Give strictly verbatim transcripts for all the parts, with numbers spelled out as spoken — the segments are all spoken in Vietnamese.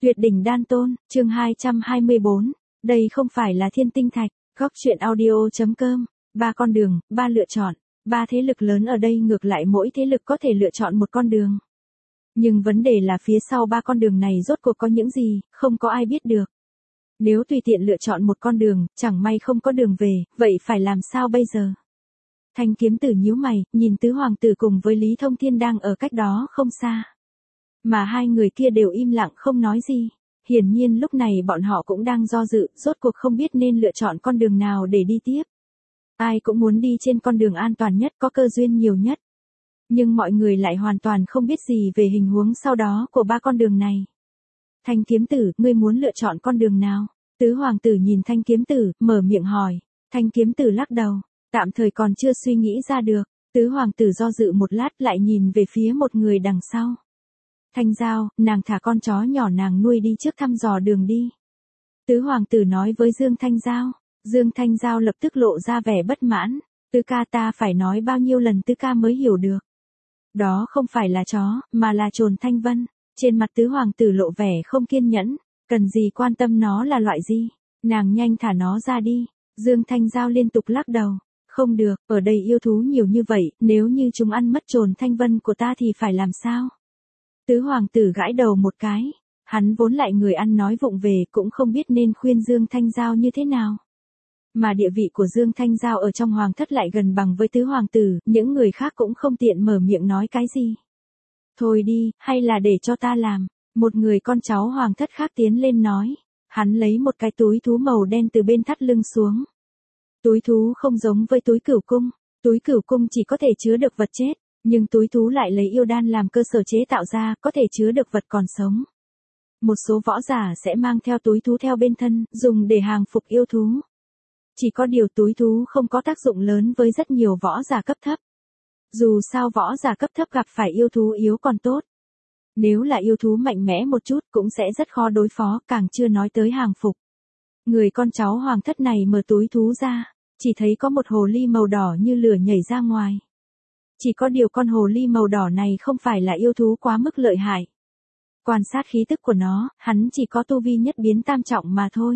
Tuyệt đỉnh đan tôn, chương hai trăm hai mươi bốn. Đây không phải là thiên tinh thạch. Góc truyện audio.com. Ba con đường, ba lựa chọn. Ba thế lực lớn ở đây ngược lại mỗi thế lực có thể lựa chọn một con đường. Nhưng vấn đề là phía sau ba con đường này rốt cuộc có những gì, không có ai biết được. Nếu tùy tiện lựa chọn một con đường, chẳng may không có đường về, vậy phải làm sao bây giờ? Thanh kiếm tử nhíu mày, nhìn tứ hoàng tử cùng với Lý Thông Thiên đang ở cách đó không xa. Mà hai người kia đều im lặng không nói gì. Hiển nhiên lúc này bọn họ cũng đang do dự, rốt cuộc không biết nên lựa chọn con đường nào để đi tiếp. Ai cũng muốn đi trên con đường an toàn nhất, có cơ duyên nhiều nhất. Nhưng mọi người lại hoàn toàn không biết gì về hình huống sau đó của ba con đường này. Thanh kiếm tử, ngươi muốn lựa chọn con đường nào? Tứ hoàng tử nhìn thanh kiếm tử, mở miệng hỏi. Thanh kiếm tử lắc đầu, tạm thời còn chưa suy nghĩ ra được. Tứ hoàng tử do dự một lát lại nhìn về phía một người đằng sau. Thanh Giao, nàng thả con chó nhỏ nàng nuôi đi trước thăm dò đường đi. Tứ hoàng tử nói với Dương Thanh Giao. Dương Thanh Giao lập tức lộ ra vẻ bất mãn. Tứ ca, ta phải nói bao nhiêu lần tứ ca mới hiểu được. Đó không phải là chó, mà là trồn Thanh Vân. Trên mặt tứ hoàng tử lộ vẻ không kiên nhẫn. Cần gì quan tâm nó là loại gì. Nàng nhanh thả nó ra đi. Dương Thanh Giao liên tục lắc đầu. Không được, ở đây yêu thú nhiều như vậy, nếu như chúng ăn mất trồn Thanh Vân của ta thì phải làm sao? Tứ hoàng tử gãi đầu một cái. Hắn vốn lại người ăn nói vụng về, cũng không biết nên khuyên Dương Thanh Giao như thế nào. Mà địa vị của Dương Thanh Giao ở trong hoàng thất lại gần bằng với tứ hoàng tử, những người khác cũng không tiện mở miệng nói cái gì. Thôi đi, hay là để cho ta làm. Một người con cháu hoàng thất khác tiến lên nói. Hắn lấy một cái túi thú màu đen từ bên thắt lưng xuống. Túi thú không giống với túi cửu cung. Túi cửu cung chỉ có thể chứa được vật chết. Nhưng túi thú lại lấy yêu đan làm cơ sở chế tạo ra, có thể chứa được vật còn sống. Một số võ giả sẽ mang theo túi thú theo bên thân, dùng để hàng phục yêu thú. Chỉ có điều túi thú không có tác dụng lớn với rất nhiều võ giả cấp thấp. Dù sao võ giả cấp thấp gặp phải yêu thú yếu còn tốt. Nếu là yêu thú mạnh mẽ một chút cũng sẽ rất khó đối phó, càng chưa nói tới hàng phục. Người con cháu hoàng thất này mở túi thú ra, chỉ thấy có một hồ ly màu đỏ như lửa nhảy ra ngoài. Chỉ có điều con hồ ly màu đỏ này không phải là yêu thú quá mức lợi hại. Quan sát khí tức của nó, hắn chỉ có tu vi nhất biến tam trọng mà thôi.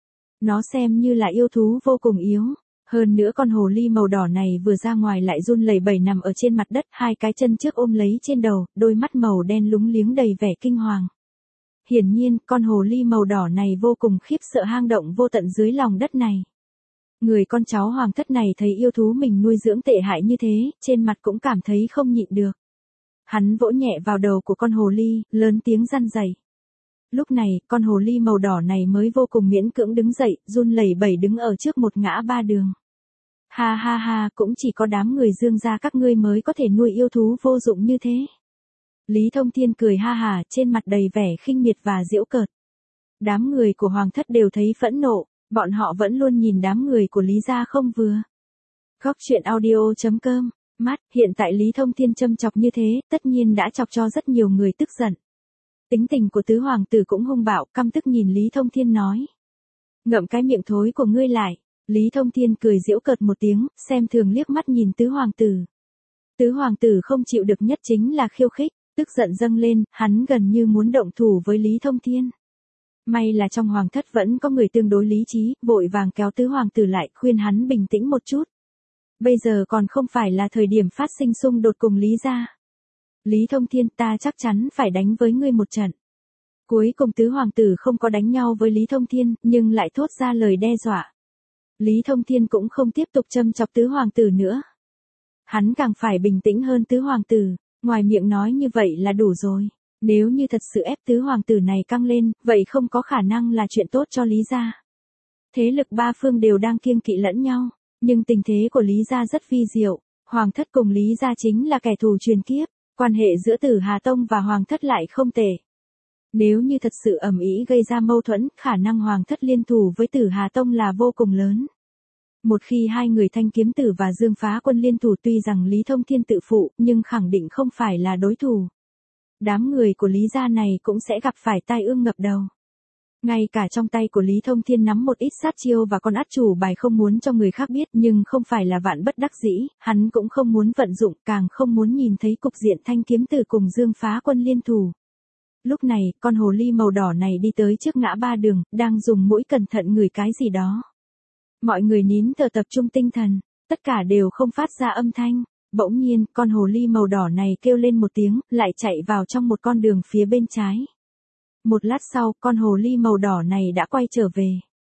Nó xem như là yêu thú vô cùng yếu. Hơn nữa con hồ ly màu đỏ này vừa ra ngoài lại run lẩy bẩy nằm ở trên mặt đất, hai cái chân trước ôm lấy trên đầu, đôi mắt màu đen lúng liếng đầy vẻ kinh hoàng. Hiển nhiên, con hồ ly màu đỏ này vô cùng khiếp sợ hang động vô tận dưới lòng đất này. Người con cháu hoàng thất này thấy yêu thú mình nuôi dưỡng tệ hại như thế, trên mặt cũng cảm thấy không nhịn được. Hắn vỗ nhẹ vào đầu của con hồ ly, lớn tiếng răn rẩy. Lúc này, con hồ ly màu đỏ này mới vô cùng miễn cưỡng đứng dậy, run lẩy bẩy đứng ở trước một ngã ba đường. Ha ha ha, cũng chỉ có đám người Dương gia các ngươi mới có thể nuôi yêu thú vô dụng như thế. Lý Thông Thiên cười ha hà, trên mặt đầy vẻ khinh miệt và giễu cợt. Đám người của hoàng thất đều thấy phẫn nộ. Bọn họ vẫn luôn nhìn đám người của Lý gia không vừa. Góc truyện audio.com. Mắt, hiện tại Lý Thông Thiên châm chọc như thế, tất nhiên đã chọc cho rất nhiều người tức giận. Tính tình của tứ hoàng tử cũng hung bạo, căm tức nhìn Lý Thông Thiên nói. Ngậm cái miệng thối của ngươi lại. Lý Thông Thiên cười giễu cợt một tiếng, xem thường liếc mắt nhìn tứ hoàng tử. Tứ hoàng tử không chịu được nhất chính là khiêu khích, tức giận dâng lên, hắn gần như muốn động thủ với Lý Thông Thiên. May là trong hoàng thất vẫn có người tương đối lý trí, vội vàng kéo tứ hoàng tử lại, khuyên hắn bình tĩnh một chút. Bây giờ còn không phải là thời điểm phát sinh xung đột cùng Lý gia. Lý Thông Thiên, ta chắc chắn phải đánh với ngươi một trận. Cuối cùng tứ hoàng tử không có đánh nhau với Lý Thông Thiên, nhưng lại thốt ra lời đe dọa. Lý Thông Thiên cũng không tiếp tục châm chọc tứ hoàng tử nữa. Hắn càng phải bình tĩnh hơn tứ hoàng tử, ngoài miệng nói như vậy là đủ rồi. Nếu như thật sự ép tứ hoàng tử này căng lên, vậy không có khả năng là chuyện tốt cho Lý gia. Thế lực ba phương đều đang kiêng kỵ lẫn nhau, nhưng tình thế của Lý gia rất vi diệu, hoàng thất cùng Lý gia chính là kẻ thù truyền kiếp, quan hệ giữa Tử Hà Tông và hoàng thất lại không tệ. Nếu như thật sự ầm ĩ gây ra mâu thuẫn, khả năng hoàng thất liên thủ với Tử Hà Tông là vô cùng lớn. Một khi hai người Thanh Kiếm Tử và Dương Phá Quân liên thủ, tuy rằng Lý Thông Thiên tự phụ, nhưng khẳng định không phải là đối thủ. Đám người của Lý gia này cũng sẽ gặp phải tai ương ngập đầu. Ngay cả trong tay của Lý Thông Thiên nắm một ít sát chiêu và con át chủ bài không muốn cho người khác biết, nhưng không phải là vạn bất đắc dĩ, hắn cũng không muốn vận dụng, càng không muốn nhìn thấy cục diện Thanh Kiếm Tử cùng Dương Phá Quân liên thủ. Lúc này, con hồ ly màu đỏ này đi tới trước ngã ba đường, đang dùng mũi cẩn thận ngửi cái gì đó. Mọi người nín thở tập trung tinh thần, tất cả đều không phát ra âm thanh. Bỗng nhiên, con hồ ly màu đỏ này kêu lên một tiếng, lại chạy vào trong một con đường phía bên trái. Một lát sau, con hồ ly màu đỏ này đã quay trở về.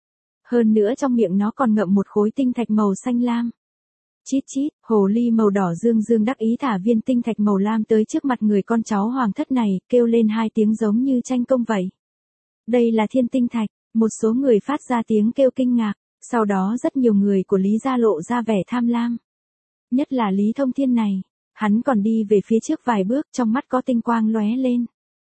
Hơn nữa trong miệng nó còn ngậm một khối tinh thạch màu xanh lam. Chít chít, hồ ly màu đỏ dương dương đắc ý thả viên tinh thạch màu lam tới trước mặt người con cháu hoàng thất này, kêu lên hai tiếng giống như tranh công vậy. Đây là thiên tinh thạch, một số người phát ra tiếng kêu kinh ngạc, sau đó rất nhiều người của Lý gia lộ ra vẻ tham lam. Nhất là Lý Thông Thiên này, hắn còn đi về phía trước vài bước, trong mắt có tinh quang lóe lên.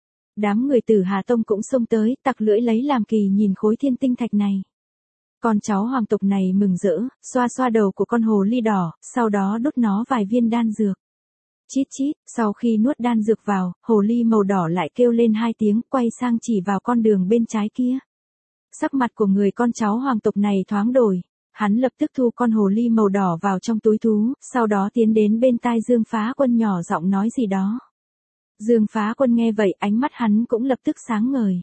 Đám người Tử Hà Tông cũng xông tới, tặc lưỡi lấy làm kỳ nhìn khối thiên tinh thạch này. Con cháu hoàng tộc này mừng rỡ, xoa xoa đầu của con hồ ly đỏ, sau đó đút nó vài viên đan dược. Chít chít, sau khi nuốt đan dược vào, hồ ly màu đỏ lại kêu lên hai tiếng, quay sang chỉ vào con đường bên trái kia. Sắc mặt của người con cháu hoàng tộc này thoáng đổi, hắn lập tức thu con hồ ly màu đỏ vào trong túi thú, sau đó tiến đến bên tai Dương Phá Quân nhỏ giọng nói gì đó. Dương Phá Quân nghe vậy, ánh mắt hắn cũng lập tức sáng ngời.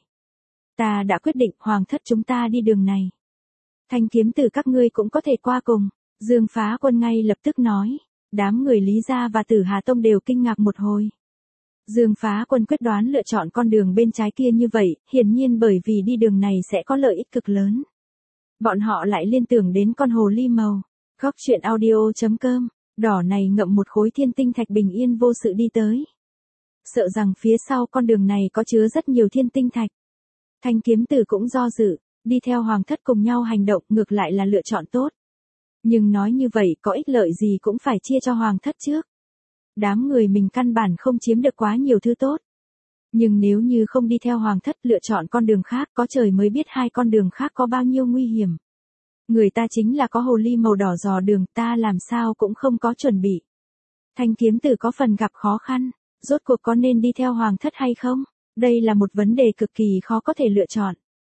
Ta đã quyết định, hoàng thất chúng ta đi đường này. Thanh kiếm tử các ngươi cũng có thể qua cùng. Dương Phá Quân ngay lập tức nói. Đám người Lý gia và Tử Hà Tông đều kinh ngạc một hồi. Dương Phá Quân quyết đoán lựa chọn con đường bên trái kia như vậy, hiển nhiên bởi vì đi đường này sẽ có lợi ích cực lớn. Bọn họ lại liên tưởng đến con hồ ly màu. Góc truyện audio chấm com, đỏ này ngậm một khối thiên tinh thạch bình yên vô sự đi tới. Sợ rằng phía sau con đường này có chứa rất nhiều thiên tinh thạch. Thanh kiếm tử cũng do dự, đi theo hoàng thất cùng nhau hành động ngược lại là lựa chọn tốt. Nhưng nói như vậy có ích lợi gì cũng phải chia cho hoàng thất trước. Đám người mình căn bản không chiếm được quá nhiều thứ tốt. Nhưng nếu như không đi theo hoàng thất lựa chọn con đường khác, có trời mới biết hai con đường khác có bao nhiêu nguy hiểm. Người ta chính là có hồ ly màu đỏ dò đường, ta làm sao cũng không có chuẩn bị. Thanh kiếm tử có phần gặp khó khăn, rốt cuộc có nên đi theo hoàng thất hay không? Đây là một vấn đề cực kỳ khó có thể lựa chọn.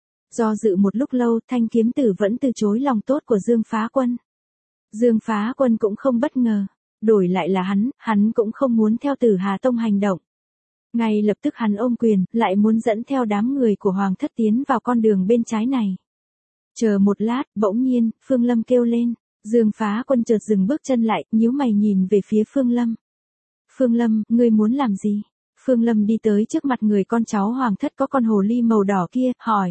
Do dự một lúc lâu, Thanh kiếm tử vẫn từ chối lòng tốt của Dương Phá Quân. Dương Phá Quân cũng không bất ngờ, đổi lại là hắn, hắn cũng không muốn theo Tử Hà Tông hành động. Ngay lập tức hắn ôm quyền, lại muốn dẫn theo đám người của hoàng thất tiến vào con đường bên trái này. Chờ một lát, bỗng nhiên, Phương Lâm kêu lên. Dương Phá Quân chợt dừng bước chân lại, nhíu mày nhìn về phía Phương Lâm. Phương Lâm, ngươi muốn làm gì? Phương Lâm đi tới trước mặt người con cháu hoàng thất có con hồ ly màu đỏ kia, hỏi.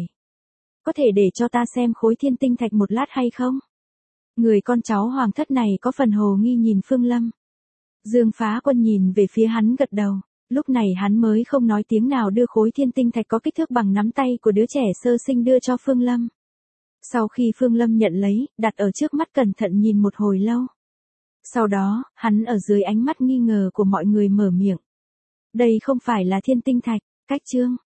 Có thể để cho ta xem khối thiên tinh thạch một lát hay không? Người con cháu hoàng thất này có phần hồ nghi nhìn Phương Lâm. Dương Phá Quân nhìn về phía hắn gật đầu. Lúc này hắn mới không nói tiếng nào đưa khối thiên tinh thạch có kích thước bằng nắm tay của đứa trẻ sơ sinh đưa cho Phương Lâm. Sau khi Phương Lâm nhận lấy, đặt ở trước mắt cẩn thận nhìn một hồi lâu. Sau đó, hắn ở dưới ánh mắt nghi ngờ của mọi người mở miệng. Đây không phải là thiên tinh thạch, cách chương.